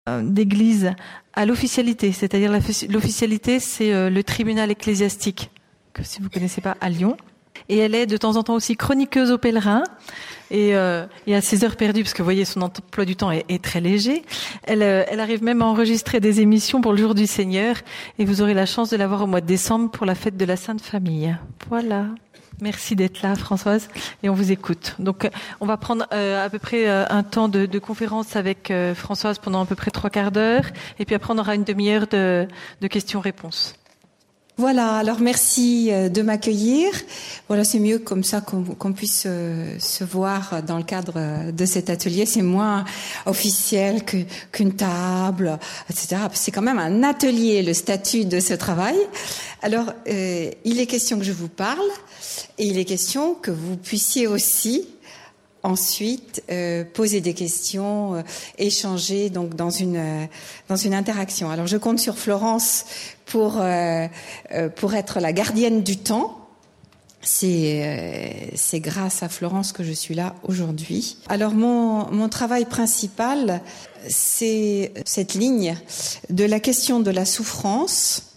d'église à l'officialité, c'est-à-dire l'officialité, c'est le tribunal ecclésiastique, que si vous connaissez pas, à Lyon. Et elle est de temps en temps aussi chroniqueuse aux pèlerins. Et à ses heures perdues, parce que vous voyez, son emploi du temps est très léger, elle arrive même à enregistrer des émissions pour le jour du Seigneur. Et vous aurez la chance de la voir au mois de décembre pour la fête de la Sainte Famille. Voilà. Merci d'être là, Françoise, et on vous écoute. Donc, on va prendre à peu près un temps de conférence avec Françoise pendant à peu près 3/4 d'heure, et puis après on aura une demi-heure de questions-réponses. Voilà, alors merci de m'accueillir. Voilà, c'est mieux comme ça qu'on puisse se voir dans le cadre de cet atelier. C'est moins officiel qu'une table, etc. C'est quand même un atelier, le statut de ce travail. Alors, il est question que je vous parle et il est question que vous puissiez aussi ensuite poser des questions, échanger donc dans une interaction. Alors je compte sur Florence pour être la gardienne du temps. C'est grâce à Florence que je suis là aujourd'hui. Alors mon travail principal, c'est cette ligne de la question de la souffrance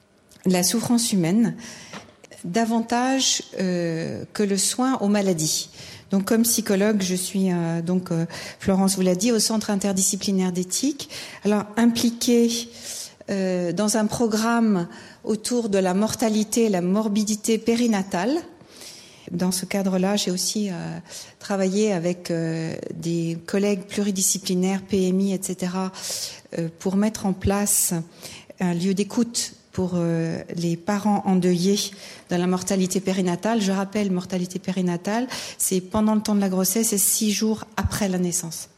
humaine, davantage que le soin aux maladies. Donc, comme psychologue, je suis Florence vous l'a dit, au Centre interdisciplinaire d'éthique. Alors, impliquée dans un programme autour de la mortalité et la morbidité périnatale. Dans ce cadre-là, j'ai aussi travaillé avec des collègues pluridisciplinaires, PMI, etc., pour mettre en place un lieu d'écoute pour les parents endeuillés dans la mortalité périnatale. Je rappelle, mortalité périnatale, c'est pendant le temps de la grossesse et 6 jours après la naissance.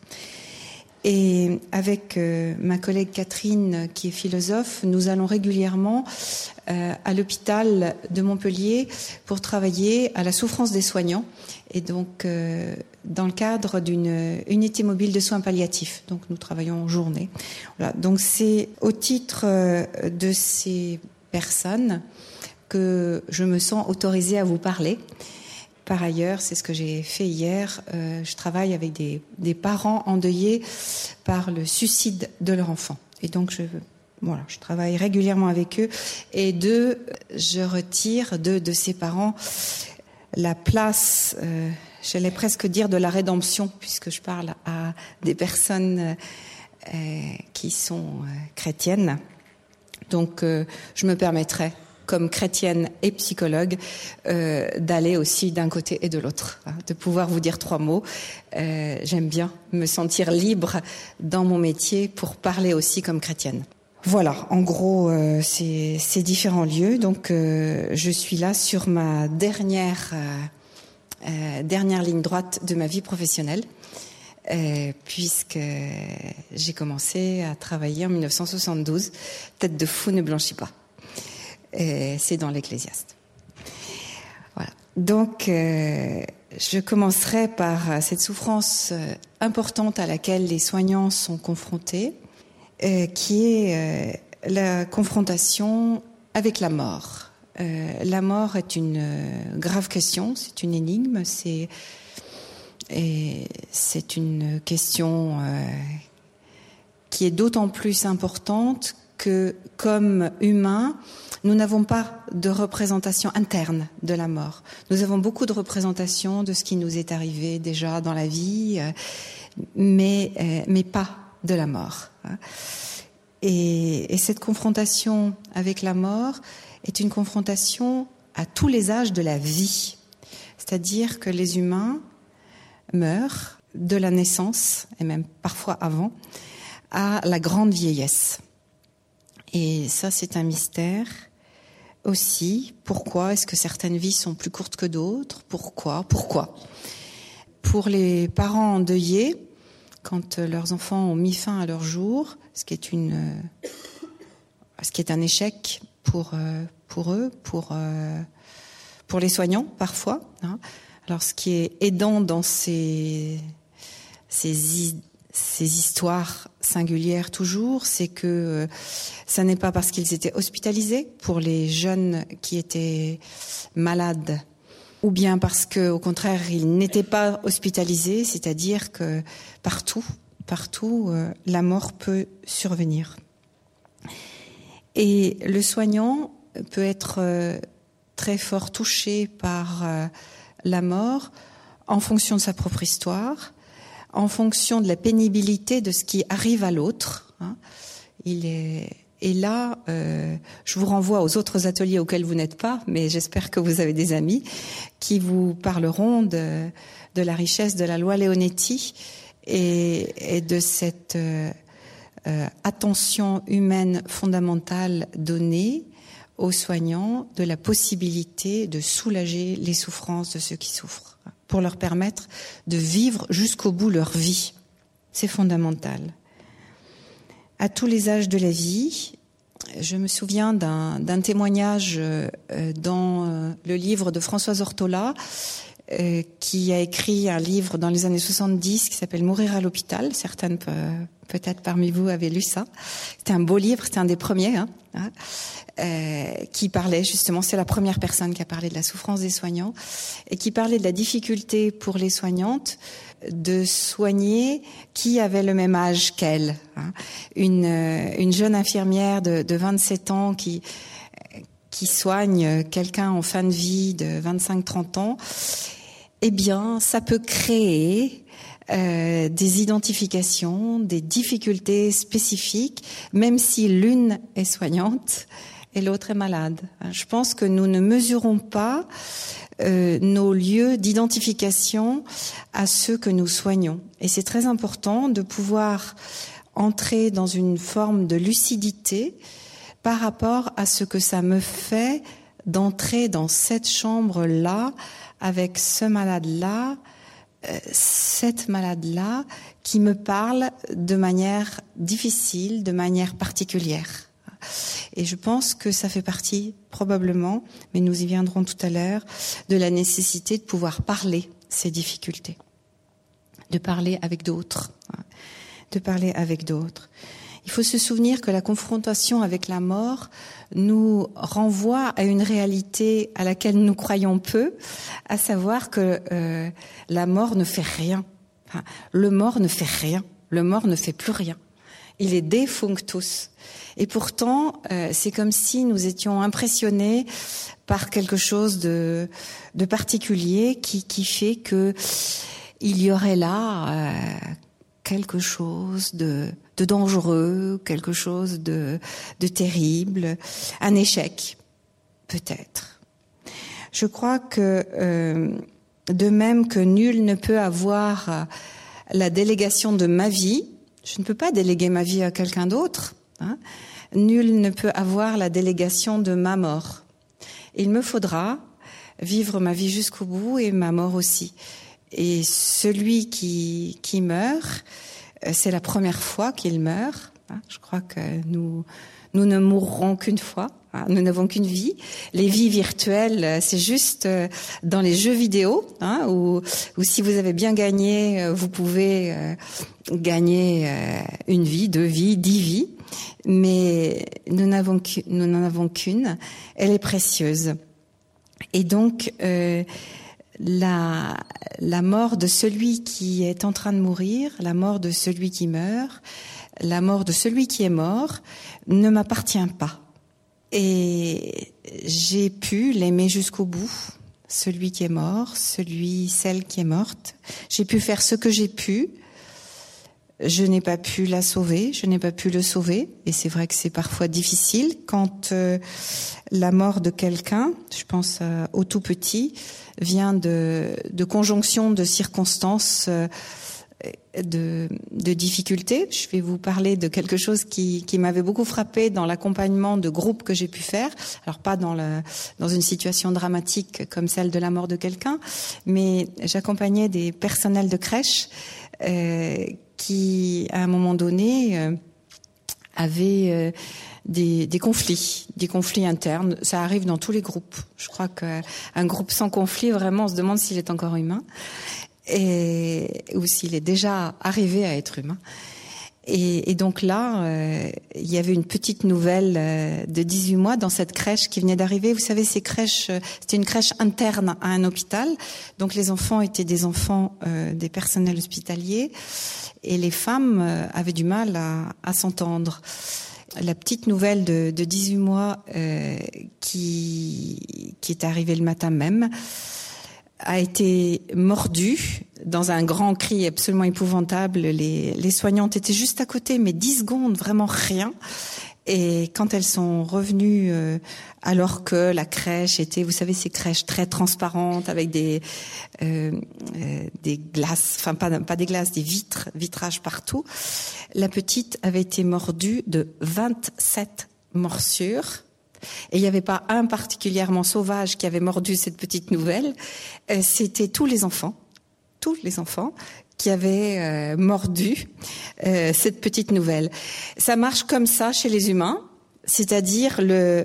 Et avec ma collègue Catherine, qui est philosophe, nous allons régulièrement à l'hôpital de Montpellier pour travailler à la souffrance des soignants. Et donc, dans le cadre d'une unité mobile de soins palliatifs. Donc, nous travaillons en journée. Voilà. Donc, c'est au titre de ces personnes que je me sens autorisée à vous parler. Par ailleurs, c'est ce que j'ai fait hier, je travaille avec des parents endeuillés par le suicide de leur enfant. Et donc, je travaille régulièrement avec eux. Et je retire de ces parents la place, j'allais presque dire de la rédemption, puisque je parle à des personnes qui sont chrétiennes. Donc, je me permettrai, comme chrétienne et psychologue, d'aller aussi d'un côté et de l'autre, de pouvoir vous dire 3 mots. J'aime bien me sentir libre dans mon métier pour parler aussi comme chrétienne. Voilà, en gros, ces différents lieux. Donc, je suis là sur ma dernière ligne droite de ma vie professionnelle, puisque j'ai commencé à travailler en 1972. Tête de fou ne blanchit pas. C'est dans l'Ecclésiaste. Voilà. Donc, je commencerai par cette souffrance importante à laquelle les soignants sont confrontés, qui est la confrontation avec la mort. La mort est une grave question, c'est une énigme, c'est une question qui est d'autant plus importante que, comme humains, nous n'avons pas de représentation interne de la mort. Nous avons beaucoup de représentations de ce qui nous est arrivé déjà dans la vie, mais pas de la mort. Et cette confrontation avec la mort est une confrontation à tous les âges de la vie. C'est-à-dire que les humains meurent de la naissance, et même parfois avant, à la grande vieillesse. Et ça, c'est un mystère aussi. Pourquoi est-ce que certaines vies sont plus courtes que d'autres ? Pourquoi ? Pour les parents endeuillés, quand leurs enfants ont mis fin à leur jour, ce qui est un échec pour eux, pour les soignants parfois. Alors, ce qui est aidant dans ces histoires singulières toujours, c'est que ça n'est pas parce qu'ils étaient hospitalisés, pour les jeunes qui étaient malades, ou bien parce que, au contraire, ils n'étaient pas hospitalisés, c'est-à-dire que partout partout, la mort peut survenir. Et le soignant peut être très fort touché par la mort en fonction de sa propre histoire, en fonction de la pénibilité de ce qui arrive à l'autre. Et là, je vous renvoie aux autres ateliers auxquels vous n'êtes pas, mais j'espère que vous avez des amis qui vous parleront de la richesse de la loi Leonetti et de cette attention humaine fondamentale donnée aux soignants, de la possibilité de soulager les souffrances de ceux qui souffrent, pour leur permettre de vivre jusqu'au bout leur vie. C'est fondamental. À tous les âges de la vie, je me souviens d'un témoignage dans le livre de Françoise Ortola, qui a écrit un livre dans les années 70 qui s'appelle « Mourir à l'hôpital ». Certaines peut-être parmi vous avaient lu ça. C'était un beau livre, c'était un des premiers, qui parlait justement, c'est la première personne qui a parlé de la souffrance des soignants, et qui parlait de la difficulté pour les soignantes de soigner qui avait le même âge qu'elle. Une jeune infirmière de 27 ans qui soigne quelqu'un en fin de vie de 25-30 ans, eh bien, ça peut créer des identifications, des difficultés spécifiques, même si l'une est soignante et l'autre est malade. Je pense que nous ne mesurons pas nos lieux d'identification à ceux que nous soignons. Et c'est très important de pouvoir entrer dans une forme de lucidité par rapport à ce que ça me fait d'entrer dans cette chambre-là avec ce malade-là, cette malade-là qui me parle de manière difficile, de manière particulière. Et je pense que ça fait partie, probablement, mais nous y viendrons tout à l'heure, de la nécessité de pouvoir parler ces difficultés, de parler avec d'autres, Il faut se souvenir que la confrontation avec la mort nous renvoie à une réalité à laquelle nous croyons peu, à savoir que la mort ne fait rien. Le mort ne fait rien. Le mort ne fait plus rien. Il est defunctus. Et pourtant, c'est comme si nous étions impressionnés par quelque chose de particulier qui fait que il y aurait là quelque chose de dangereux, quelque chose de terrible, un échec, peut-être. Je crois que de même que nul ne peut avoir la délégation de ma vie, je ne peux pas déléguer ma vie à quelqu'un d'autre. Nul ne peut avoir la délégation de ma mort. Il me faudra vivre ma vie jusqu'au bout et ma mort aussi. Et celui qui meurt, c'est la première fois qu'il meurt. Je crois que nous ne mourrons qu'une fois. Nous n'avons qu'une vie. Les vies virtuelles, c'est juste dans les jeux vidéo, où si vous avez bien gagné, vous pouvez gagner une vie, 2 vies, 10 vies. Mais nous n'en avons qu'une. Elle est précieuse. Et donc, la mort de celui qui est en train de mourir, la mort de celui qui meurt, la mort de celui qui est mort, ne m'appartient pas. Et j'ai pu l'aimer jusqu'au bout, celui qui est mort, celle qui est morte. J'ai pu faire ce que j'ai pu. Je n'ai pas pu la sauver, je n'ai pas pu le sauver. Et c'est vrai que c'est parfois difficile quand la mort de quelqu'un, je pense au tout petit, vient de conjonction de circonstances, de difficultés. Je vais vous parler de quelque chose qui m'avait beaucoup frappé dans l'accompagnement de groupes que j'ai pu faire. Alors pas dans une situation dramatique comme celle de la mort de quelqu'un, mais j'accompagnais des personnels de crèche qui, à un moment donné, avaient des conflits internes. Ça arrive dans tous les groupes. Je crois qu'un groupe sans conflit, vraiment, on se demande s'il est encore humain, ou s'il est déjà arrivé à être humain. Et donc là, il y avait une petite nouvelle de 18 mois dans cette crèche qui venait d'arriver. Vous savez, ces crèches, c'était une crèche interne à un hôpital. Donc les enfants étaient des enfants des personnels hospitaliers et les femmes avaient du mal à s'entendre. La petite nouvelle de 18 mois qui est arrivée le matin même a été mordue dans un grand cri absolument épouvantable. Les soignantes étaient juste à côté, mais 10 secondes, vraiment rien. Et quand elles sont revenues, alors que la crèche était, vous savez, ces crèches très transparentes avec des glaces, enfin pas des glaces, des vitrages partout, la petite avait été mordue de 27 morsures. Et il n'y avait pas un particulièrement sauvage qui avait mordu cette petite nouvelle. C'était tous les enfants qui avaient mordu cette petite nouvelle. Ça marche comme ça chez les humains, c'est-à-dire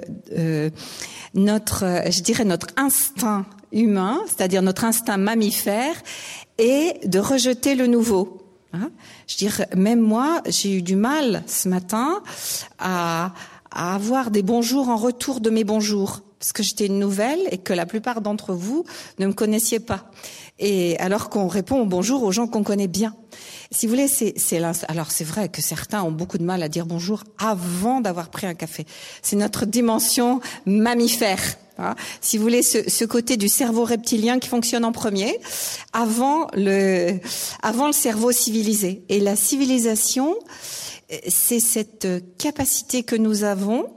notre instinct humain, c'est-à-dire notre instinct mammifère, est de rejeter le nouveau. Je dirais, même moi, j'ai eu du mal ce matin à avoir des bonjours en retour de mes bonjours, parce que j'étais une nouvelle et que la plupart d'entre vous ne me connaissiez pas. Et alors qu'on répond au bonjour aux gens qu'on connaît bien. Si vous voulez, alors c'est vrai que certains ont beaucoup de mal à dire bonjour avant d'avoir pris un café. C'est notre dimension mammifère. Si vous voulez, ce côté du cerveau reptilien qui fonctionne en premier, avant le cerveau civilisé. Et la civilisation, c'est cette capacité que nous avons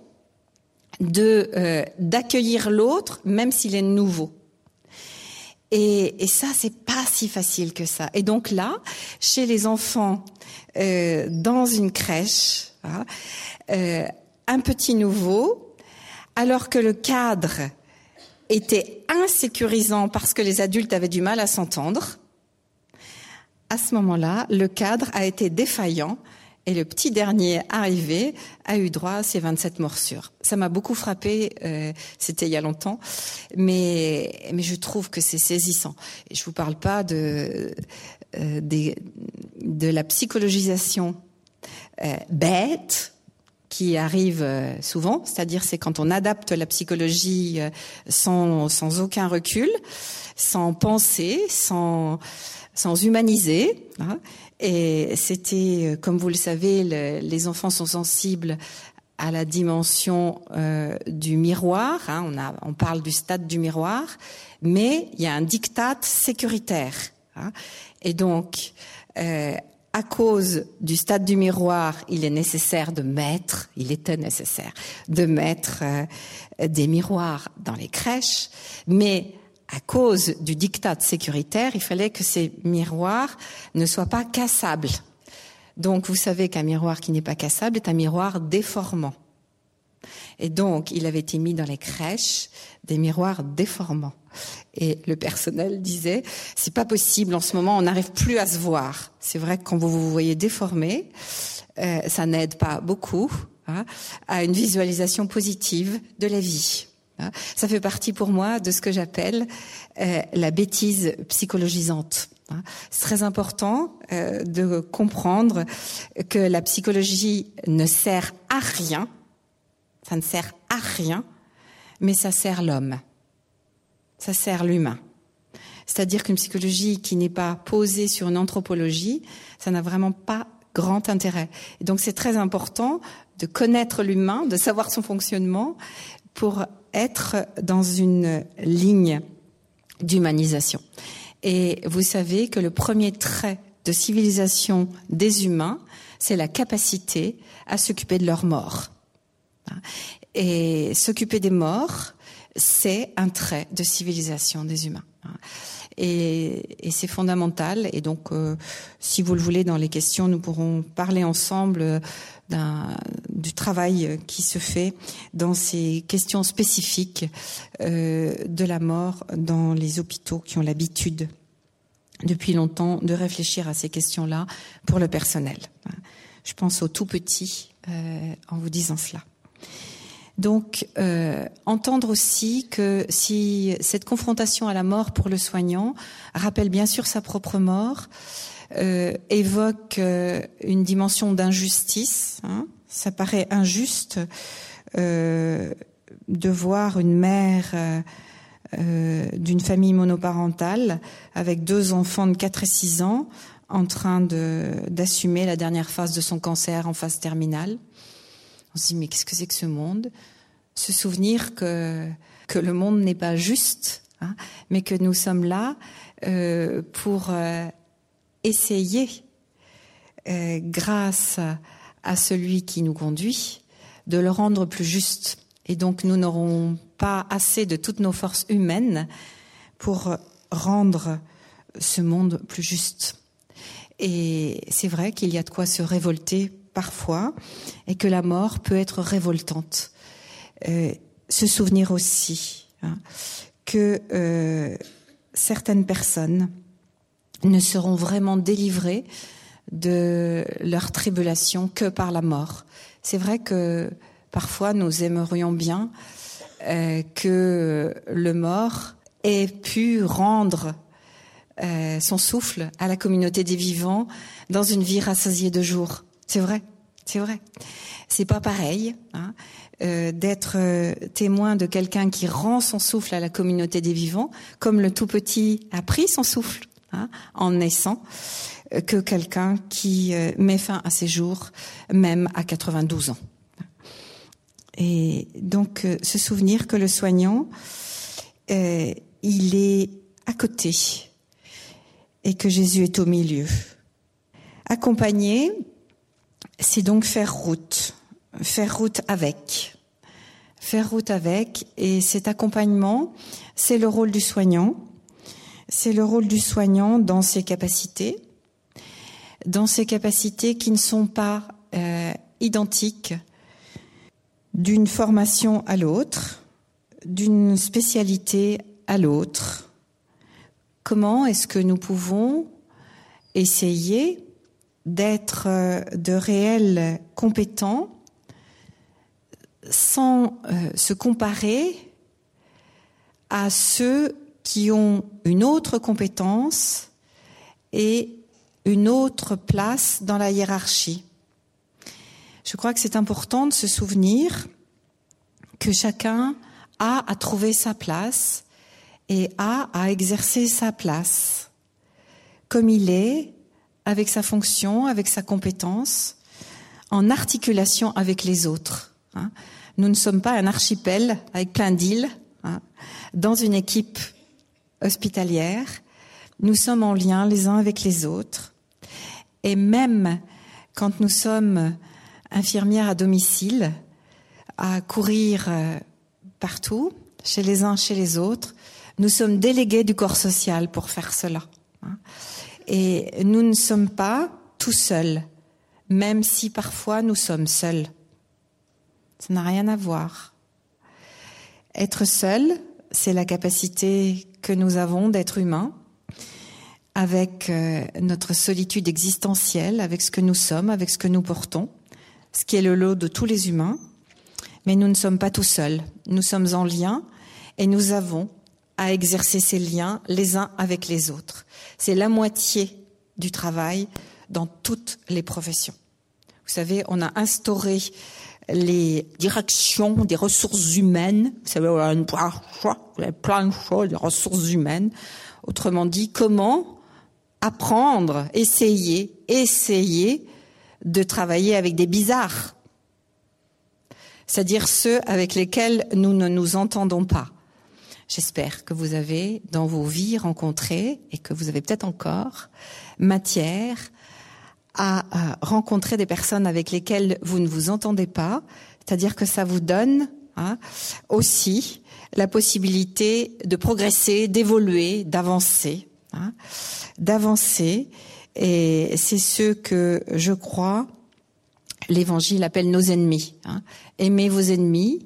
d'accueillir l'autre, même s'il est nouveau. Et ça, c'est pas si facile que ça. Et donc là, chez les enfants, dans une crèche, un petit nouveau, alors que le cadre était insécurisant parce que les adultes avaient du mal à s'entendre, à ce moment-là, le cadre a été défaillant. Et le petit dernier arrivé a eu droit à ses 27 morsures. Ça m'a beaucoup frappé, c'était il y a longtemps, mais je trouve que c'est saisissant. Et je vous parle pas de la psychologisation bête qui arrive souvent, c'est-à-dire c'est quand on adapte la psychologie sans aucun recul, sans penser, sans humaniser. Et c'était, comme vous le savez, les enfants sont sensibles à la dimension du miroir. On parle du stade du miroir, mais il y a un diktat sécuritaire. Et donc, à cause du stade du miroir, il était nécessaire de mettre des miroirs dans les crèches, mais à cause du diktat sécuritaire, il fallait que ces miroirs ne soient pas cassables. Donc, vous savez qu'un miroir qui n'est pas cassable est un miroir déformant. Et donc, il avait été mis dans les crèches des miroirs déformants. Et le personnel disait, c'est pas possible, en ce moment, on n'arrive plus à se voir. C'est vrai que quand vous vous voyez déformé, ça n'aide pas beaucoup à une visualisation positive de la vie. Ça fait partie pour moi de ce que j'appelle la bêtise psychologisante. C'est très important de comprendre que la psychologie ne sert à rien, ça ne sert à rien, mais ça sert l'homme, ça sert l'humain. C'est-à-dire qu'une psychologie qui n'est pas posée sur une anthropologie, ça n'a vraiment pas grand intérêt. Et donc c'est très important de connaître l'humain, de savoir son fonctionnement pour être dans une ligne d'humanisation. Et vous savez que le premier trait de civilisation des humains, c'est la capacité à s'occuper de leurs morts. Et s'occuper des morts, c'est un trait de civilisation des humains. Et c'est fondamental. Et donc, si vous le voulez, dans les questions, nous pourrons parler ensemble du travail qui se fait dans ces questions spécifiques de la mort dans les hôpitaux qui ont l'habitude depuis longtemps de réfléchir à ces questions-là pour le personnel. Je pense aux tout petits en vous disant cela. Donc, entendre aussi que si cette confrontation à la mort pour le soignant rappelle bien sûr sa propre mort, évoque une dimension d'injustice. Ça paraît injuste de voir une mère d'une famille monoparentale avec 2 enfants de 4 et 6 ans en train d'assumer la dernière phase de son cancer en phase terminale. On se dit, mais qu'est-ce que c'est que ce monde ? Se souvenir que le monde n'est pas juste, mais que nous sommes là pour essayer, grâce à celui qui nous conduit, de le rendre plus juste. Et donc nous n'aurons pas assez de toutes nos forces humaines pour rendre ce monde plus juste. Et c'est vrai qu'il y a de quoi se révolter parfois, et que la mort peut être révoltante. Se souvenir aussi que certaines personnes ne seront vraiment délivrées de leur tribulation que par la mort. C'est vrai que parfois nous aimerions bien que le mort ait pu rendre son souffle à la communauté des vivants dans une vie rassasiée de jours. C'est vrai, c'est vrai. C'est pas pareil d'être témoin de quelqu'un qui rend son souffle à la communauté des vivants, comme le tout petit a pris son souffle en naissant, que quelqu'un qui met fin à ses jours, même à 92 ans. Et donc, se souvenir que le soignant, il est à côté et que Jésus est au milieu. Accompagner, c'est donc faire route avec. Faire route avec, et cet accompagnement, c'est le rôle du soignant. C'est le rôle du soignant dans ses capacités qui ne sont pas identiques d'une formation à l'autre, d'une spécialité à l'autre. Comment est-ce que nous pouvons essayer d'être de réels compétents sans se comparer à ceux qui ont une autre compétence et une autre place dans la hiérarchie. Je crois que c'est important de se souvenir que chacun a à trouver sa place et a à exercer sa place comme il est, avec sa fonction, avec sa compétence, en articulation avec les autres. Nous ne sommes pas un archipel avec plein d'îles dans une équipe hospitalière. Nous sommes en lien les uns avec les autres. Et même quand nous sommes infirmières à domicile, à courir partout, chez les uns, chez les autres, nous sommes délégués du corps social pour faire cela. Et nous ne sommes pas tout seuls, même si parfois nous sommes seuls. Ça n'a rien à voir. Être seul, c'est la capacité que nous avons d'être humains, avec notre solitude existentielle, avec ce que nous sommes, avec ce que nous portons, ce qui est le lot de tous les humains. Mais nous ne sommes pas tout seuls. Nous sommes en lien et nous avons à exercer ces liens les uns avec les autres. C'est la moitié du travail dans toutes les professions. Vous savez, on a instauré les directions des ressources humaines. Vous savez, on a plein de choses, des ressources humaines. Autrement dit, comment apprendre, essayer de travailler avec des bizarres. C'est-à-dire ceux avec lesquels nous ne nous entendons pas. J'espère que vous avez dans vos vies rencontré, et que vous avez peut-être encore, matière à rencontrer des personnes avec lesquelles vous ne vous entendez pas, c'est-à-dire que ça vous donne aussi la possibilité de progresser, d'évoluer, d'avancer. Et c'est ce que je crois l'Évangile appelle nos ennemis. Aimez vos ennemis.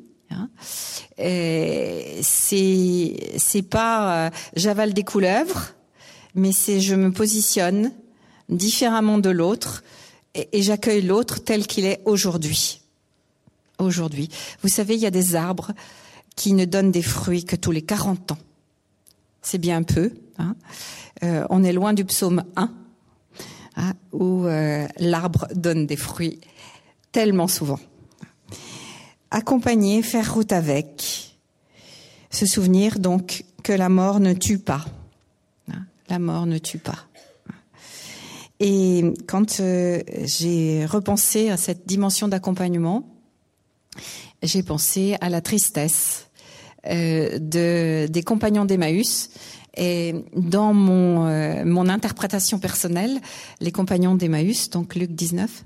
Et c'est pas j'avale des couleuvres, mais c'est je me positionne différemment de l'autre et j'accueille l'autre tel qu'il est aujourd'hui. Aujourd'hui. Vous savez, il y a des arbres qui ne donnent des fruits que tous les 40 ans. C'est bien peu. On est loin du psaume 1. où l'arbre donne des fruits tellement souvent. Accompagner, faire route avec, se souvenir donc que la mort ne tue pas. La mort ne tue pas. Et quand j'ai repensé à cette dimension d'accompagnement, j'ai pensé à la tristesse des compagnons d'Emmaüs. Et dans mon interprétation personnelle, les compagnons d'Emmaüs, donc Luc 19,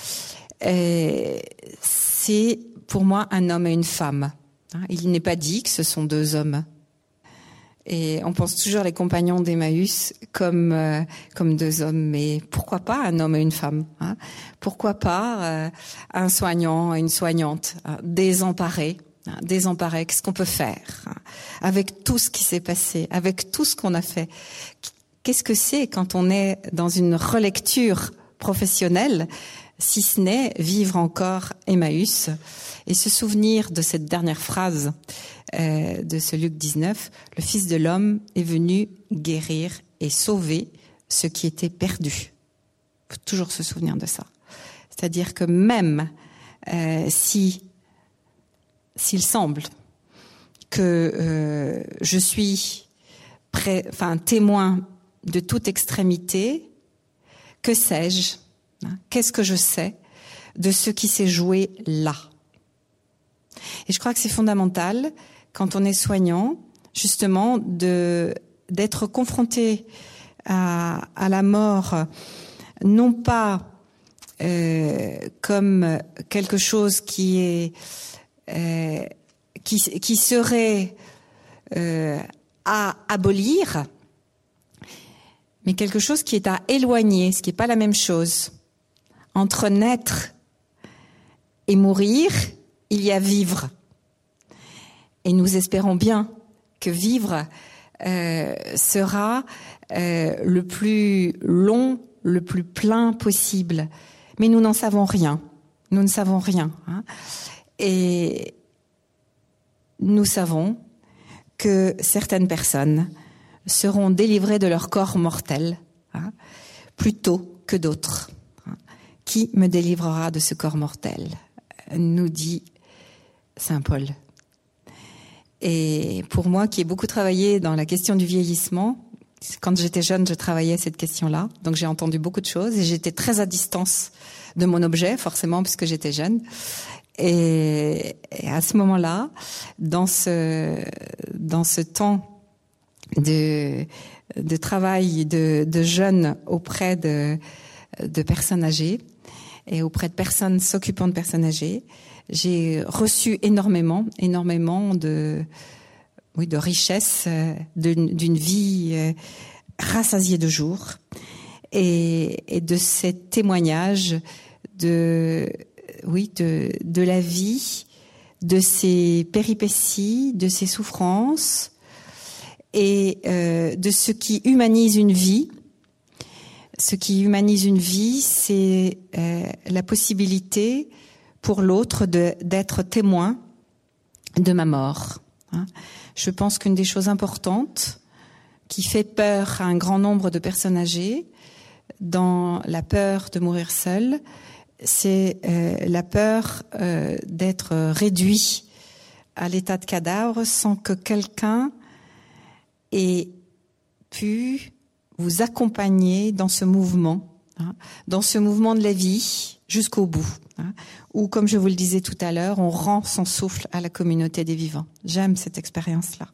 c'est pour moi un homme et une femme. Il n'est pas dit que ce sont deux hommes. Et on pense toujours les compagnons d'Emmaüs comme deux hommes, mais pourquoi pas un homme et une femme, Pourquoi pas un soignant et une soignante, désemparés, qu'est-ce qu'on peut faire avec tout ce qui s'est passé, avec tout ce qu'on a fait? Qu'est-ce que c'est quand on est dans une relecture professionnelle, si ce n'est vivre encore Emmaüs et se souvenir de cette dernière phrase de ce Luc 19, le Fils de l'homme est venu guérir et sauver ce qui était perdu. Il faut toujours se souvenir de ça. C'est-à-dire que même s'il semble que je suis témoin de toute extrémité, que sais-je? Qu'est-ce que je sais de ce qui s'est joué là? Et je crois que c'est fondamental, quand on est soignant, justement, d'être confronté à la mort, non pas comme quelque chose qui serait à abolir, mais quelque chose qui est à éloigner, ce qui n'est pas la même chose. Entre naître et mourir, il y a vivre. Et nous espérons bien que vivre sera le plus long, le plus plein possible. Mais nous n'en savons rien. Nous ne savons rien. Et nous savons que certaines personnes seront délivrées de leur corps mortel plus tôt que d'autres. Qui me délivrera de ce corps mortel? Nous dit Saint Paul. Et pour moi, qui ai beaucoup travaillé dans la question du vieillissement, quand j'étais jeune, je travaillais cette question-là. Donc j'ai entendu beaucoup de choses et j'étais très à distance de mon objet, forcément, puisque j'étais jeune. Et à ce moment-là, dans ce temps de travail de jeunes auprès de personnes âgées et auprès de personnes s'occupant de personnes âgées, j'ai reçu énormément de richesse, d'une vie rassasiée de jour, et de ces témoignages de la vie, de ses péripéties, de ses souffrances, et de ce qui humanise une vie. Ce qui humanise une vie, c'est la possibilité pour l'autre d'être témoin de ma mort. Je pense qu'une des choses importantes qui fait peur à un grand nombre de personnes âgées, dans la peur de mourir seule, c'est la peur d'être réduit à l'état de cadavre sans que quelqu'un ait pu vous accompagner dans ce mouvement de la vie jusqu'au bout. Où, comme je vous le disais tout à l'heure, on rend son souffle à la communauté des vivants. J'aime cette expérience-là.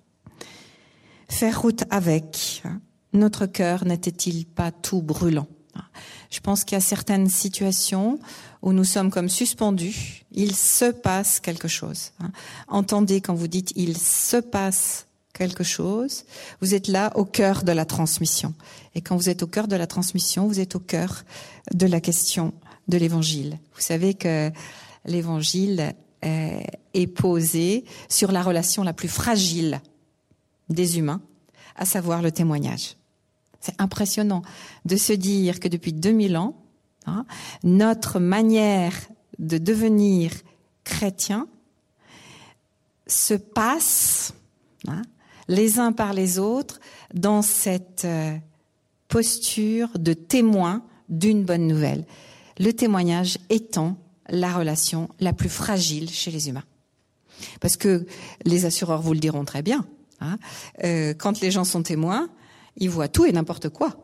Faire route avec. Notre cœur n'était-il pas tout brûlant? Je pense qu'il y a certaines situations où nous sommes comme suspendus. Il se passe quelque chose. Entendez quand vous dites « il se passe quelque chose », vous êtes là au cœur de la transmission. Et quand vous êtes au cœur de la transmission, vous êtes au cœur de la question de l'Évangile. Vous savez que l'Évangile est posé sur la relation la plus fragile des humains, à savoir le témoignage. C'est impressionnant de se dire que depuis 2000 ans, notre manière de devenir chrétien se passe les uns par les autres dans cette posture de témoin d'une bonne nouvelle. Le témoignage étant la relation la plus fragile chez les humains. Parce que les assureurs vous le diront très bien, hein, quand les gens sont témoins, ils voient tout et n'importe quoi.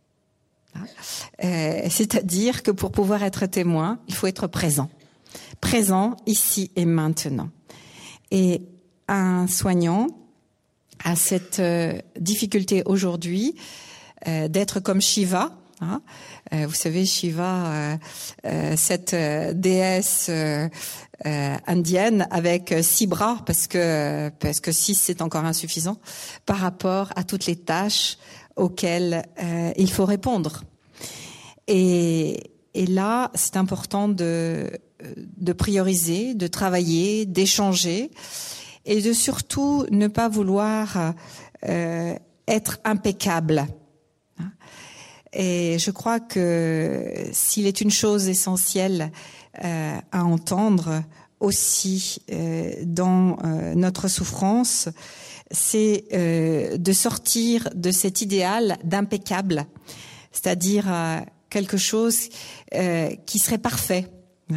C'est-à-dire que pour pouvoir être témoin, il faut être présent. Présent ici et maintenant. Et un soignant a cette difficulté aujourd'hui d'être comme Shiva. Hein. Vous savez, Shiva, cette déesse indienne avec 6 bras, parce que 6 c'est encore insuffisant par rapport à toutes les tâches auxquelles il faut répondre. Et là, c'est important de prioriser, de travailler, d'échanger, et de surtout ne pas vouloir être impeccable. Et je crois que s'il est une chose essentielle à entendre aussi dans notre souffrance, c'est de sortir de cet idéal d'impeccable, c'est-à-dire quelque chose qui serait parfait.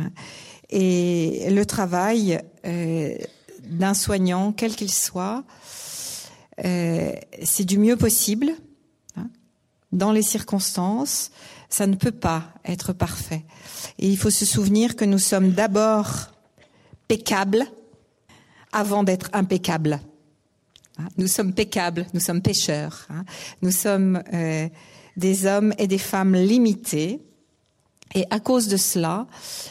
Et le travail d'un soignant, quel qu'il soit, c'est du mieux possible. Dans les circonstances, ça ne peut pas être parfait. Et il faut se souvenir que nous sommes d'abord peccables avant d'être impeccables. Nous sommes peccables, nous sommes pécheurs. Nous sommes des hommes et des femmes limités. Et à cause de cela,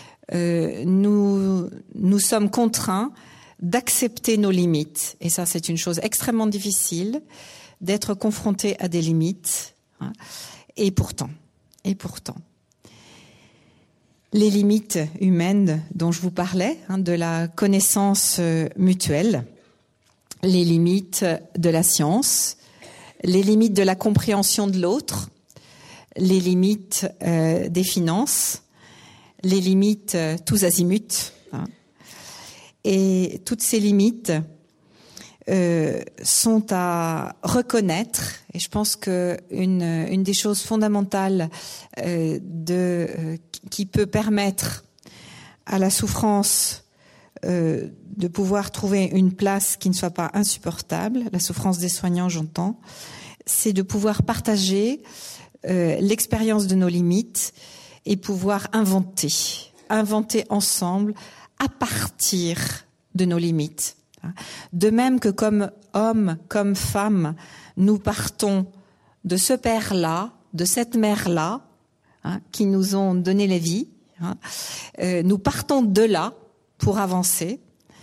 nous sommes contraints d'accepter nos limites. Et ça, c'est une chose extrêmement difficile, d'être confrontés à des limites. Et pourtant, les limites humaines dont je vous parlais, de la connaissance mutuelle, les limites de la science, les limites de la compréhension de l'autre, les limites des finances, les limites tous azimuts, et toutes ces limites sont à reconnaître, et je pense que une des choses fondamentales qui peut permettre à la souffrance de pouvoir trouver une place qui ne soit pas insupportable, la souffrance des soignants, j'entends, c'est de pouvoir partager l'expérience de nos limites et pouvoir inventer ensemble à partir de nos limites. De même que comme hommes, comme femmes, nous partons de ce père-là, de cette mère-là, qui nous ont donné la vie, nous partons de là pour avancer.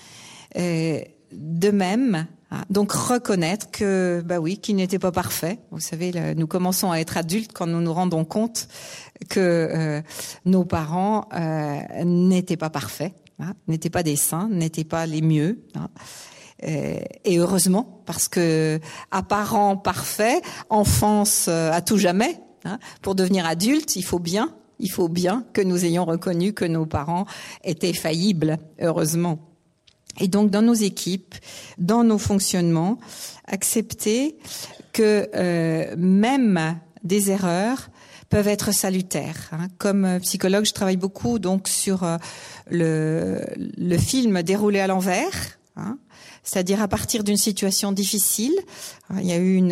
De même, donc reconnaître que, qu'il n'était pas parfait. Vous savez, nous commençons à être adultes quand nous nous rendons compte que nos parents n'étaient pas parfaits. N'étaient pas des saints, n'étaient pas les mieux. Et heureusement, parce que à parents parfaits, enfance à tout jamais. Pour devenir adulte, il faut bien que nous ayons reconnu que nos parents étaient faillibles, heureusement. Et donc, dans nos équipes, dans nos fonctionnements, accepter que même des erreurs peuvent être salutaires. Comme psychologue, je travaille beaucoup donc sur le film déroulé à l'envers, c'est-à-dire à partir d'une situation difficile. Il y a eu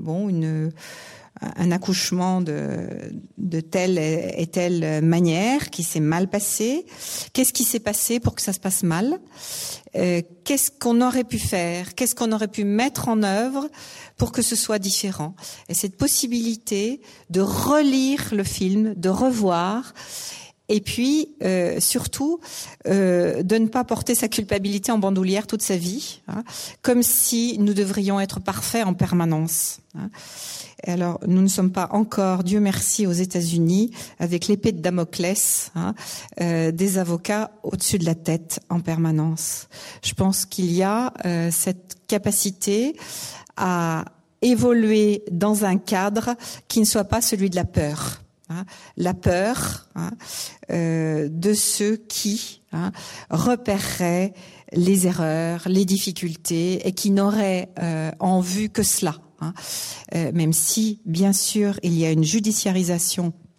un accouchement de telle et telle manière qui s'est mal passé. Qu'est-ce qui s'est passé pour que ça se passe mal ? Qu'est-ce qu'on aurait pu faire ? Qu'est-ce qu'on aurait pu mettre en œuvre pour que ce soit différent ? Et cette possibilité de relire le film, de revoir, et puis surtout de ne pas porter sa culpabilité en bandoulière toute sa vie, comme si nous devrions être parfaits en permanence. Et alors, nous ne sommes pas encore, Dieu merci, aux États-Unis avec l'épée de Damoclès, des avocats au-dessus de la tête en permanence. Je pense qu'il y a cette capacité à évoluer dans un cadre qui ne soit pas celui de la peur. La peur de ceux qui repéreraient les erreurs, les difficultés et qui n'auraient en vue que cela. Même si, bien sûr, il y a une judiciarisation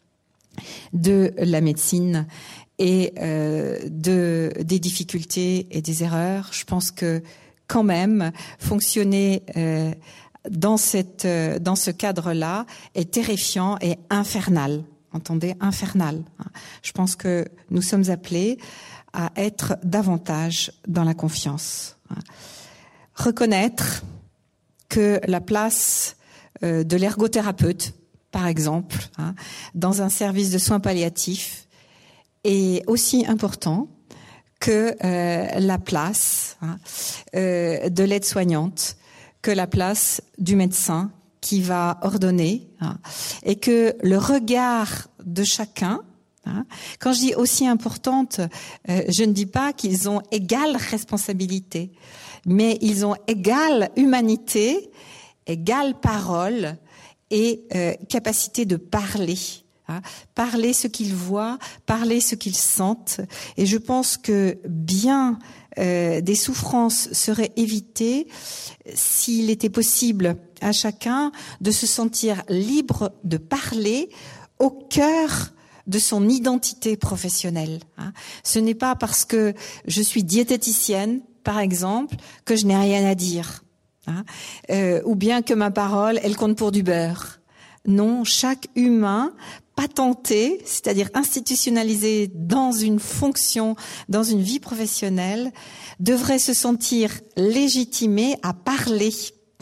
de la médecine et des difficultés et des erreurs. Je pense que quand même fonctionner dans ce cadre-là est terrifiant et infernal. Entendez, infernal. Je pense que nous sommes appelés à être davantage dans la confiance. Reconnaître que la place de l'ergothérapeute, par exemple, dans un service de soins palliatifs, est aussi important que la place de l'aide-soignante, que la place du médecin qui va ordonner, et que le regard de chacun, quand je dis aussi importante, je ne dis pas qu'ils ont égale responsabilité, mais ils ont égale humanité, égale parole et capacité de parler. Parler ce qu'ils voient, parler ce qu'ils sentent. Et je pense que bien des souffrances seraient évitées s'il était possible à chacun de se sentir libre de parler au cœur de son identité professionnelle. Ce n'est pas parce que je suis diététicienne, par exemple, que je n'ai rien à dire, ou bien que ma parole, elle compte pour du beurre. Non, chaque humain patenté, c'est-à-dire institutionnalisé dans une fonction, dans une vie professionnelle, devrait se sentir légitimé à parler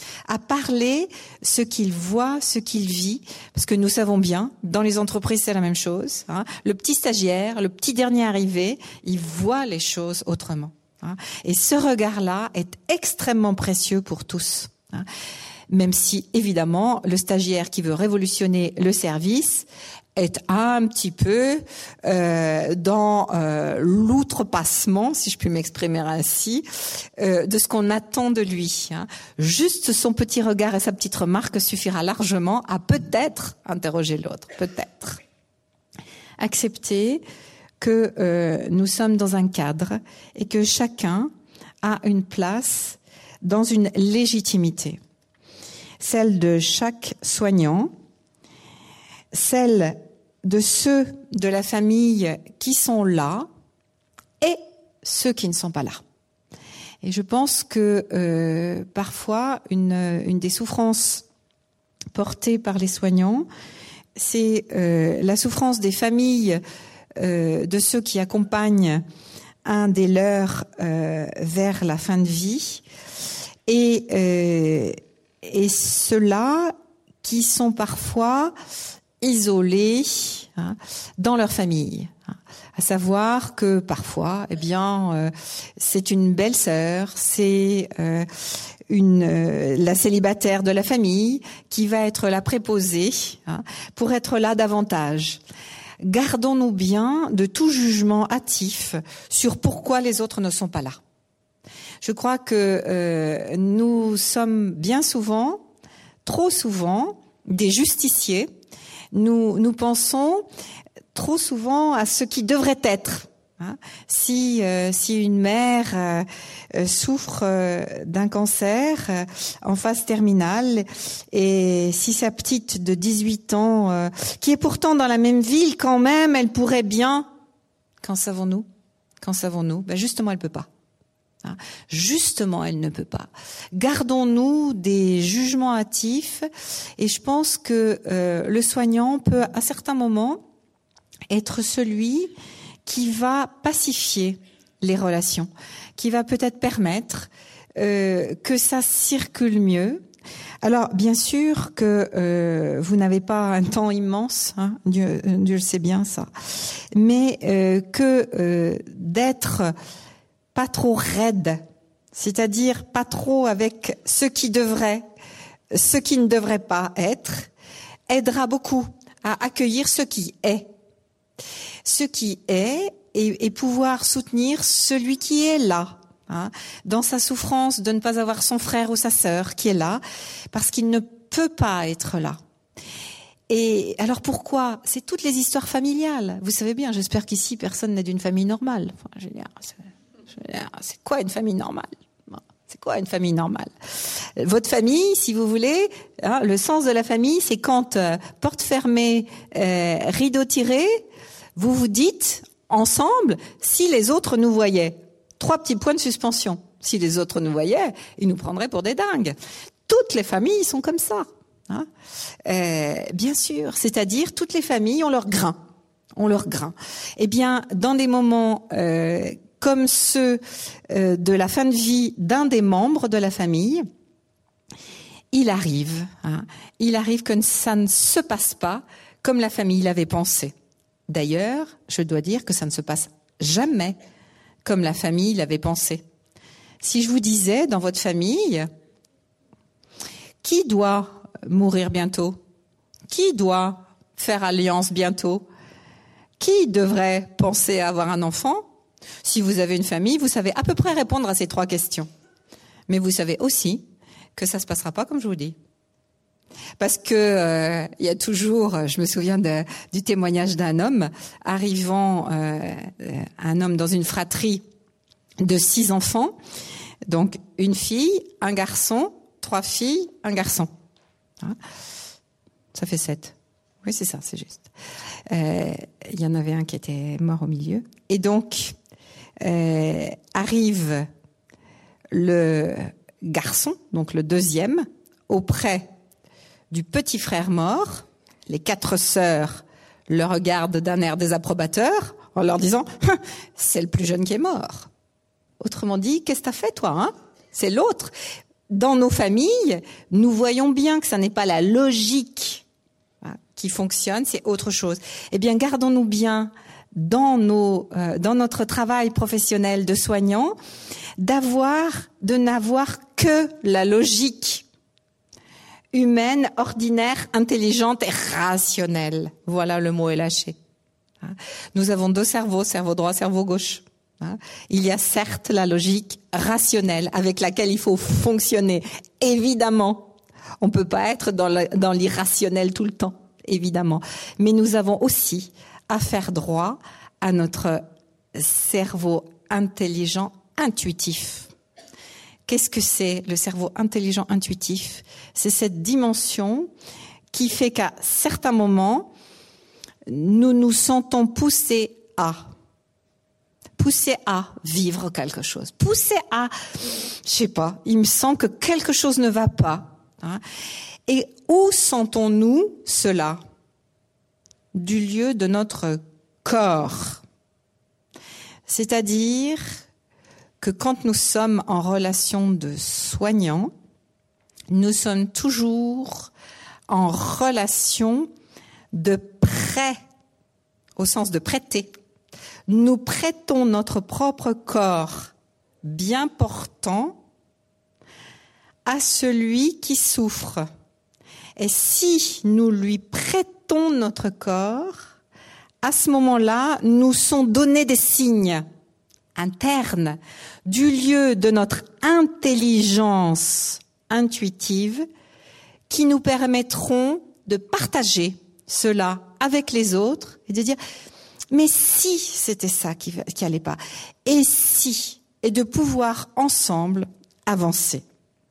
ce qu'il voit, ce qu'il vit, parce que nous savons bien, dans les entreprises c'est la même chose. Le petit stagiaire, le petit dernier arrivé, il voit les choses autrement. Et ce regard-là est extrêmement précieux pour tous. Même si, évidemment, le stagiaire qui veut révolutionner le service est un petit peu dans l'outrepassement, si je puis m'exprimer ainsi, de ce qu'on attend de lui. Juste son petit regard et sa petite remarque suffira largement à peut-être interroger l'autre, peut-être. Accepter que nous sommes dans un cadre et que chacun a une place dans une légitimité. Celle de chaque soignant, celle de ceux de la famille qui sont là et ceux qui ne sont pas là. Et je pense que parfois, une des souffrances portées par les soignants, c'est la souffrance des familles de ceux qui accompagnent un des leurs vers la fin de vie et ceux-là qui sont parfois isolés dans leur famille. À savoir que parfois, c'est une belle-sœur, c'est la célibataire de la famille qui va être la préposée pour être là davantage. Gardons-nous bien de tout jugement hâtif sur pourquoi les autres ne sont pas là. Je crois que nous sommes bien souvent, trop souvent, des justiciers. Nous pensons trop souvent à ce qui devrait être. Si une mère souffre d'un cancer en phase terminale et si sa petite de 18 ans, qui est pourtant dans la même ville quand même, elle pourrait bien, qu'en savons-nous ? Justement, elle peut pas. Justement, elle ne peut pas. Gardons-nous des jugements hâtifs et je pense que le soignant peut à certains moments être celui qui va pacifier les relations, qui va peut-être permettre que ça circule mieux. Alors, bien sûr que vous n'avez pas un temps immense, Dieu le sait bien ça, mais que d'être pas trop raide, c'est-à-dire pas trop avec ce qui ne devrait pas être, aidera beaucoup à accueillir ce qui est. Ce qui est et pouvoir soutenir celui qui est là, dans sa souffrance de ne pas avoir son frère ou sa sœur qui est là, parce qu'il ne peut pas être là. Et alors pourquoi ? C'est toutes les histoires familiales. Vous savez bien, j'espère qu'ici personne n'est d'une famille normale. Enfin, je veux dire, c'est quoi une famille normale ? C'est quoi une famille normale ? Votre famille, si vous voulez, hein, le sens de la famille, c'est quand porte fermée, rideau tiré, vous vous dites ensemble, si les autres nous voyaient. 3 petits points de suspension. Si les autres nous voyaient, ils nous prendraient pour des dingues. Toutes les familles sont comme ça. Hein. Bien sûr, c'est-à-dire toutes les familles ont leur grain. Eh bien, dans des moments comme ceux de la fin de vie d'un des membres de la famille, il arrive que ça ne se passe pas comme la famille l'avait pensé. D'ailleurs, je dois dire que ça ne se passe jamais comme la famille l'avait pensé. Si je vous disais, dans votre famille, qui doit mourir bientôt? Qui doit faire alliance bientôt? Qui devrait penser à avoir un enfant? Si vous avez une famille, vous savez à peu près répondre à ces 3 questions. Mais vous savez aussi que ça se passera pas comme je vous dis. Parce que il y a toujours, je me souviens du témoignage d'un homme arrivant, un homme dans une fratrie de 6 enfants, donc une fille, un garçon, 3 filles, un garçon. Hein, ça fait 7. Oui, c'est ça, c'est juste. Il y en avait un qui était mort au milieu. Et donc arrive le garçon, donc le deuxième, auprès du petit frère mort. Les 4 sœurs le regardent d'un air désapprobateur en leur disant « c'est le plus jeune qui est mort ». Autrement dit, qu'est-ce que t'as fait toi, hein? C'est l'autre. Dans nos familles, nous voyons bien que ça n'est pas la logique qui fonctionne, c'est autre chose. Eh bien, gardons-nous bien dans notre travail professionnel de soignant de n'avoir que la logique humaine, ordinaire, intelligente et rationnelle. Voilà, le mot est lâché. Nous avons 2 cerveaux, cerveau droit, cerveau gauche. Il y a certes la logique rationnelle avec laquelle il faut fonctionner. Évidemment, on ne peut pas être dans l'irrationnel tout le temps, évidemment. Mais nous avons aussi à faire droit à notre cerveau intelligent intuitif. Qu'est-ce que c'est le cerveau intelligent intuitif? C'est cette dimension qui fait qu'à certains moments, nous nous sentons poussés à vivre quelque chose, poussés à, je sais pas, il me semble que quelque chose ne va pas. Hein. Et où sentons-nous cela? Du lieu de notre corps. C'est-à-dire que quand nous sommes en relation de soignant, nous sommes toujours en relation de prêt, au sens de prêter. Nous prêtons notre propre corps bien portant à celui qui souffre. Et si nous lui prêtons notre corps, à ce moment-là, nous sont donnés des signes internes du lieu de notre intelligence intuitive qui nous permettront de partager cela avec les autres et de dire mais si c'était ça qui allait pas, et de pouvoir ensemble avancer.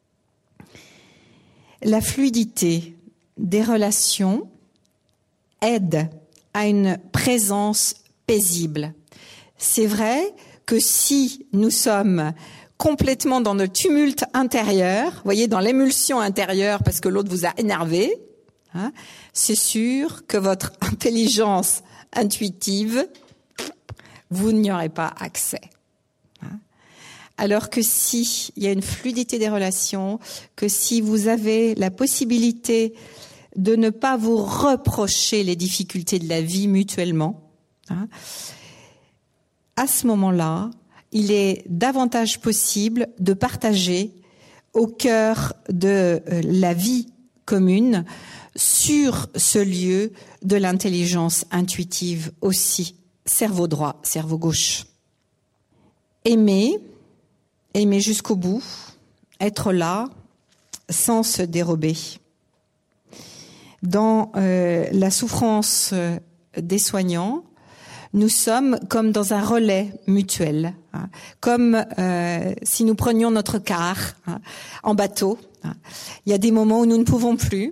La fluidité des relations aide à une présence paisible. C'est vrai que si nous sommes complètement dans le tumulte intérieur, vous voyez, dans l'émulsion intérieure parce que l'autre vous a énervé, hein, c'est sûr que votre intelligence intuitive, vous n'y aurez pas accès. Alors que si il y a une fluidité des relations, que si vous avez la possibilité de ne pas vous reprocher les difficultés de la vie mutuellement, hein, à ce moment-là, il est davantage possible de partager au cœur de la vie commune sur ce lieu de l'intelligence intuitive aussi, cerveau droit, cerveau gauche. Aimer jusqu'au bout, être là sans se dérober. Dans la souffrance des soignants, nous sommes comme dans un relais mutuel, hein, comme si nous prenions notre car en bateau. Il y a des moments où nous ne pouvons plus,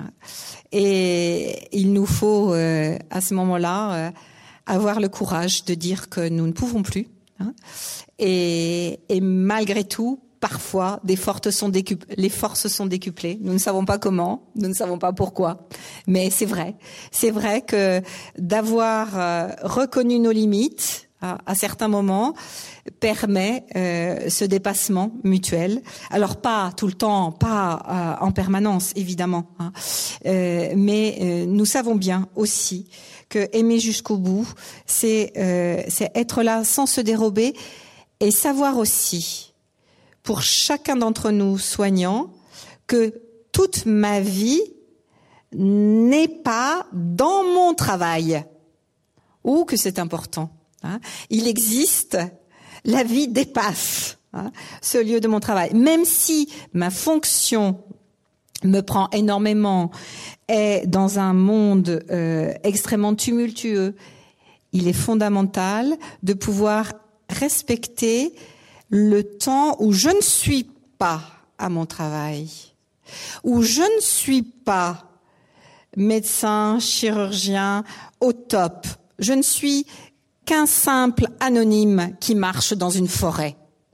et il nous faut à ce moment-là avoir le courage de dire que nous ne pouvons plus, et malgré tout, parfois, les forces sont décuplées. Nous ne savons pas comment, nous ne savons pas pourquoi. Mais c'est vrai. C'est vrai que d'avoir reconnu nos limites à certains moments permet ce dépassement mutuel. Alors pas tout le temps, pas en permanence, évidemment. Mais nous savons bien aussi que aimer jusqu'au bout, c'est être là sans se dérober et savoir aussi, pour chacun d'entre nous soignants, que toute ma vie n'est pas dans mon travail, ou que c'est important. Il existe, la vie dépasse ce lieu de mon travail. Même si ma fonction me prend énormément, est dans un monde extrêmement tumultueux, il est fondamental de pouvoir respecter le temps où je ne suis pas à mon travail, où je ne suis pas médecin, chirurgien au top. Je ne suis qu'un simple anonyme qui marche dans une forêt.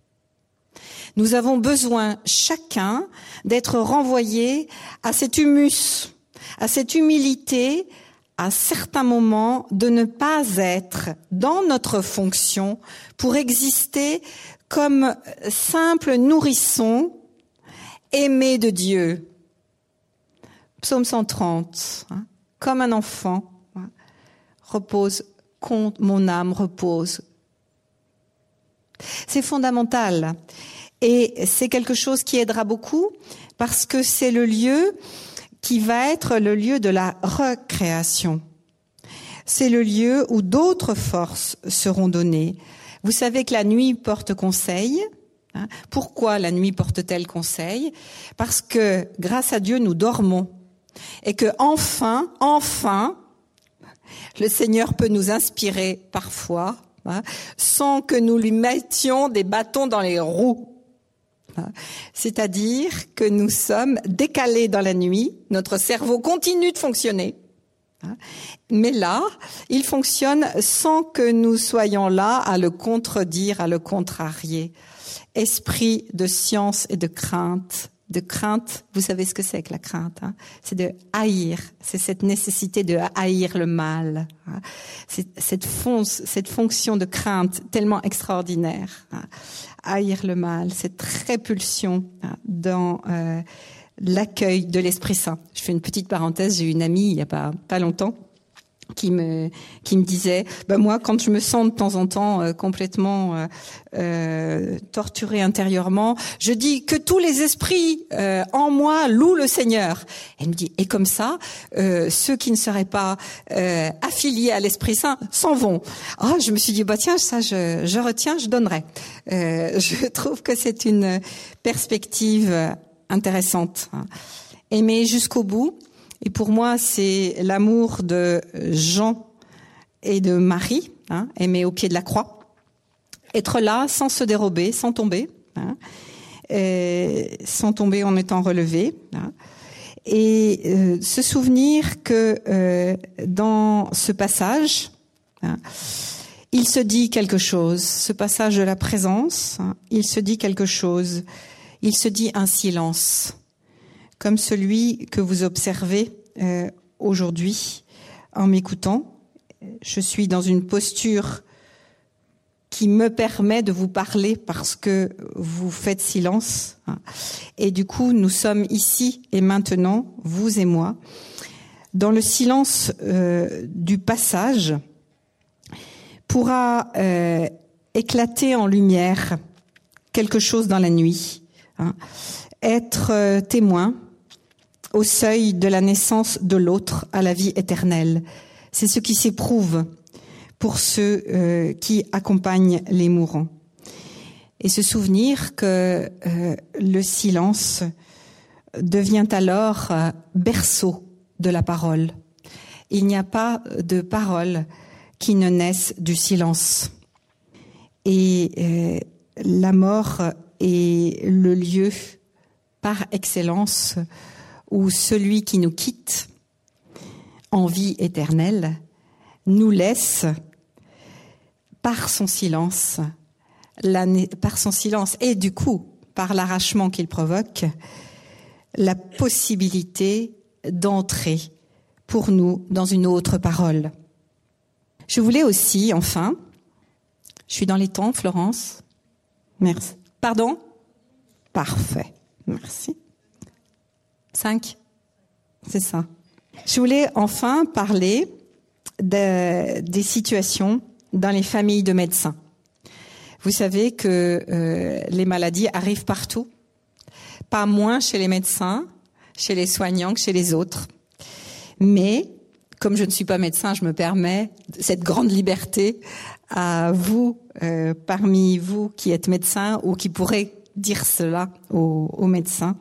Nous avons besoin chacun d'être renvoyés à cet humus, à cette humilité, à certains moments de ne pas être dans notre fonction pour exister comme simple nourrisson aimé de Dieu. Psaume 130, comme un enfant, repose, mon âme repose. C'est fondamental et c'est quelque chose qui aidera beaucoup parce que c'est le lieu qui va être le lieu de la recréation. C'est le lieu où d'autres forces seront données. Vous savez que la nuit porte conseil. Pourquoi la nuit porte-t-elle conseil? Parce que grâce à Dieu, nous dormons. Et que enfin, le Seigneur peut nous inspirer parfois, sans que nous lui mettions des bâtons dans les roues. C'est-à-dire que nous sommes décalés dans la nuit, notre cerveau continue de fonctionner. Mais là, il fonctionne sans que nous soyons là à le contredire, à le contrarier. Esprit de science et de crainte. De crainte, vous savez ce que c'est que la crainte, c'est de haïr, c'est cette nécessité de haïr le mal. C'est cette fonction de crainte tellement extraordinaire. Haïr le mal, cette répulsion dans l'accueil de l'Esprit Saint. Je fais une petite parenthèse, j'ai une amie il y a pas longtemps qui me disait moi quand je me sens de temps en temps complètement torturée intérieurement, je dis que tous les esprits en moi louent le Seigneur. Elle me dit et comme ça ceux qui ne seraient pas affiliés à l'Esprit Saint s'en vont. Je me suis dit tiens, ça je retiens, je donnerai. Je trouve que c'est une perspective intéressante. Aimer jusqu'au bout. Et pour moi, c'est l'amour de Jean et de Marie, aimer au pied de la croix. Être là sans se dérober, sans tomber, sans tomber en étant relevé. Et se souvenir que dans ce passage, il se dit quelque chose. Ce passage de la présence, il se dit quelque chose. Il se dit un silence. Comme celui que vous observez aujourd'hui en m'écoutant. Je suis dans une posture qui me permet de vous parler parce que vous faites silence. Et du coup, nous sommes ici et maintenant, vous et moi, dans le silence du passage pourra éclater en lumière quelque chose dans la nuit. Être témoin au seuil de la naissance de l'autre à la vie éternelle. C'est ce qui s'éprouve pour ceux qui accompagnent les mourants. Et se souvenir que le silence devient alors berceau de la parole. Il n'y a pas de parole qui ne naissent du silence. Et la mort est le lieu par excellence où celui qui nous quitte en vie éternelle nous laisse par son silence et du coup par l'arrachement qu'il provoque la possibilité d'entrer pour nous dans une autre parole. Je voulais aussi, enfin, je suis dans les temps, Florence? Merci. Pardon? Parfait. Merci. 5? C'est ça. Je voulais enfin parler des situations dans les familles de médecins. Vous savez que les maladies arrivent partout, pas moins chez les médecins, chez les soignants que chez les autres. Mais, comme je ne suis pas médecin, je me permets cette grande liberté à vous, parmi vous qui êtes médecins ou qui pourrez dire cela aux médecins,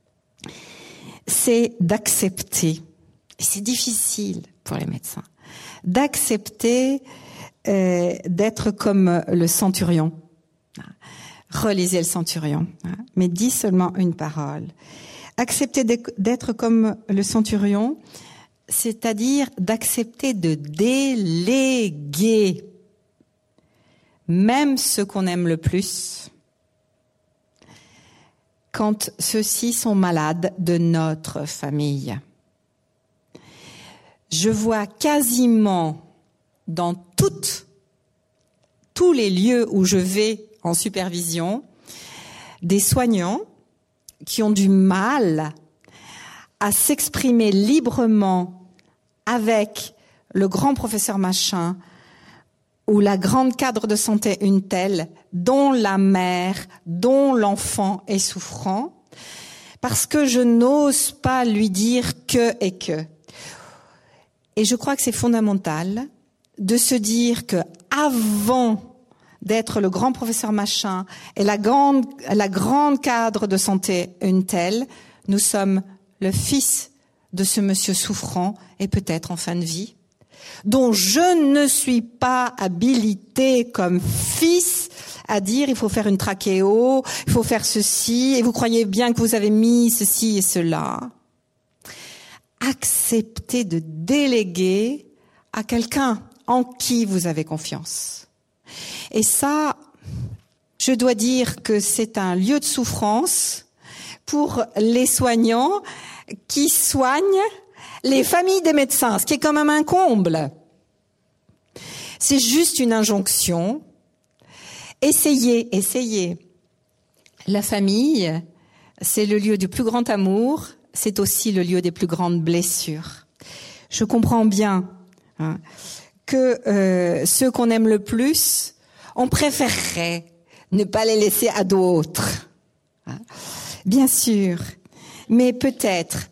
c'est d'accepter, et c'est difficile pour les médecins, d'accepter d'être comme le centurion. Relisez le centurion, mais dis seulement une parole. Accepter d'être comme le centurion, c'est-à-dire d'accepter de déléguer même ceux qu'on aime le plus quand ceux-ci sont malades de notre famille. Je vois quasiment dans tous les lieux où je vais en supervision des soignants qui ont du mal à s'exprimer librement avec le grand professeur machin ou la grande cadre de santé une telle dont la mère, dont l'enfant est souffrant, parce que je n'ose pas lui dire que et que. Et je crois que c'est fondamental de se dire que avant d'être le grand professeur machin et la grande cadre de santé une telle, nous sommes le fils de ce monsieur souffrant et peut-être en fin de vie, dont je ne suis pas habilité comme fils à dire il faut faire une trachéo, il faut faire ceci, et vous croyez bien que vous avez mis ceci et cela. Acceptez de déléguer à quelqu'un en qui vous avez confiance. Et ça, je dois dire que c'est un lieu de souffrance pour les soignants qui soignent les familles des médecins, ce qui est quand même un comble. C'est juste une injonction. Essayez. La famille, c'est le lieu du plus grand amour, c'est aussi le lieu des plus grandes blessures. Je comprends bien que ceux qu'on aime le plus, on préférerait ne pas les laisser à d'autres. Bien sûr, mais peut-être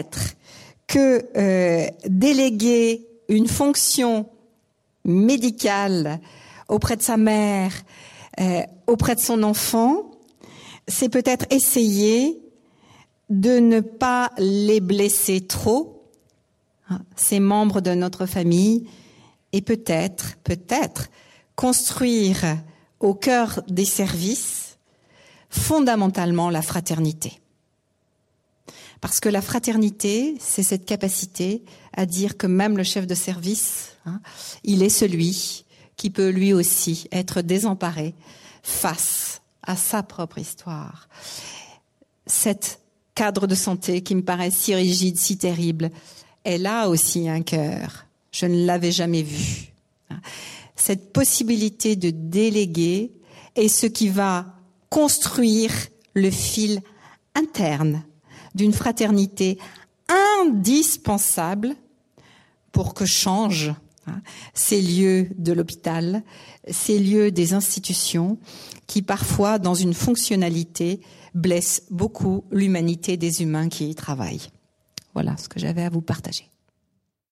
que déléguer une fonction médicale auprès de sa mère, auprès de son enfant, c'est peut-être essayer de ne pas les blesser trop, ces membres de notre famille, et peut-être construire au cœur des services fondamentalement la fraternité. Parce que la fraternité, c'est cette capacité à dire que même le chef de service, il est celui qui peut lui aussi être désemparé face à sa propre histoire. Cette cadre de santé qui me paraît si rigide, si terrible, elle a aussi un cœur. Je ne l'avais jamais vu. Cette possibilité de déléguer est ce qui va construire le fil interne d'une fraternité indispensable pour que changent ces lieux de l'hôpital, ces lieux des institutions qui parfois, dans une fonctionnalité, blessent beaucoup l'humanité des humains qui y travaillent. Voilà ce que j'avais à vous partager.